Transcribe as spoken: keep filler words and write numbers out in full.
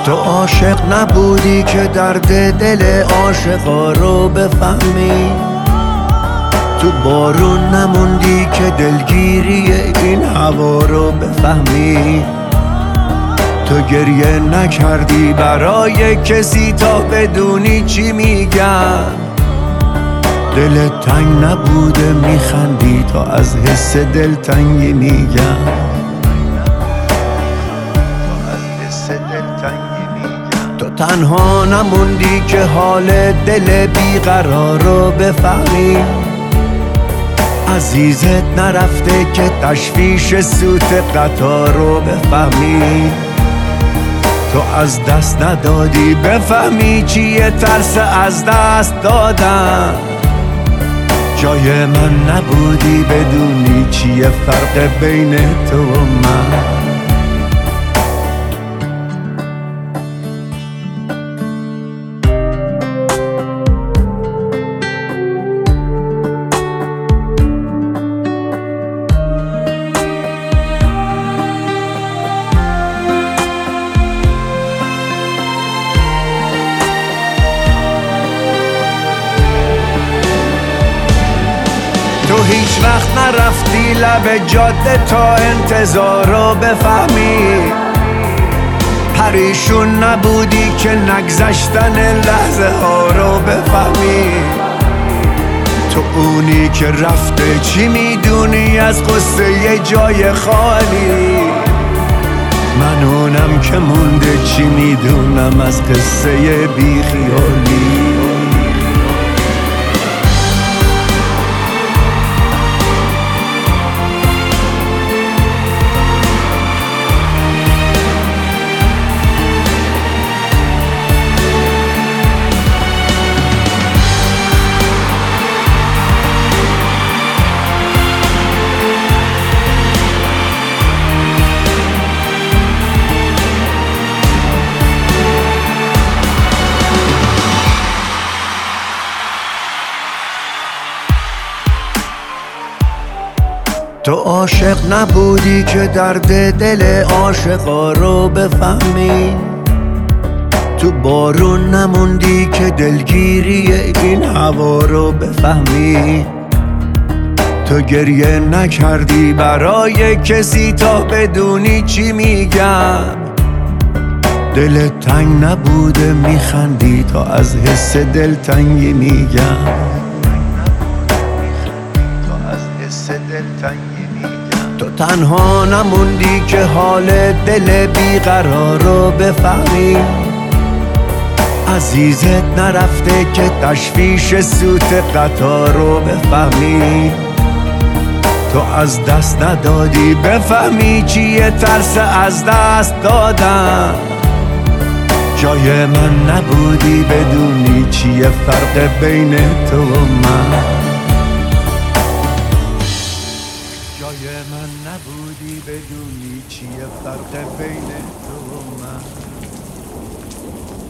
تو عاشق نبودی که درد دل عاشقا رو بفهمی، تو بارون نموندی که دلگیری این هوا رو بفهمی، تو گریه نکردی برای کسی تا بدونی چی میگن، دلت تنگ نبوده میخندی تا از حس دلتنگی میگن. تو تنها نموندی که حال دل بیقرار رو بفهمی، عزیزت نرفته که تشویش سوت قطار رو بفهمی، تو از دست ندادی بفهمی چیه ترس از دست دادن، جای من نبودی بدونی چیه فرق بین تو و من. تو هیچ وقت نرفتی لب جاده تا انتظار رو بفهمی، پریشون نبودی که نگذشتن لحظه ها رو بفهمی، تو اونی که رفته چی میدونی از قصه یه جای خالی، من اونم که مونده چی میدونم از قصه بی خیالی. تو عاشق نبودی که درد دل عاشقا رو بفهمی، تو بارون نموندی که دلگیری این هوا رو بفهمی، تو گریه نکردی برای کسی تا بدونی چی میگن، دلت تنگ نبوده میخندی تا از حس دلتنگی میگن. تو تنها نموندی که حال دل بیقرار رو بفهمی، عزیزت نرفته که تشویش سوت قطار رو بفهمی، تو از دست ندادی بفهمی چیه ترس از دست دادن، جای من نبودی بدونی چیه فرق بین تو و من، جای من نبودی بدونی چیه فرق بین تو و من.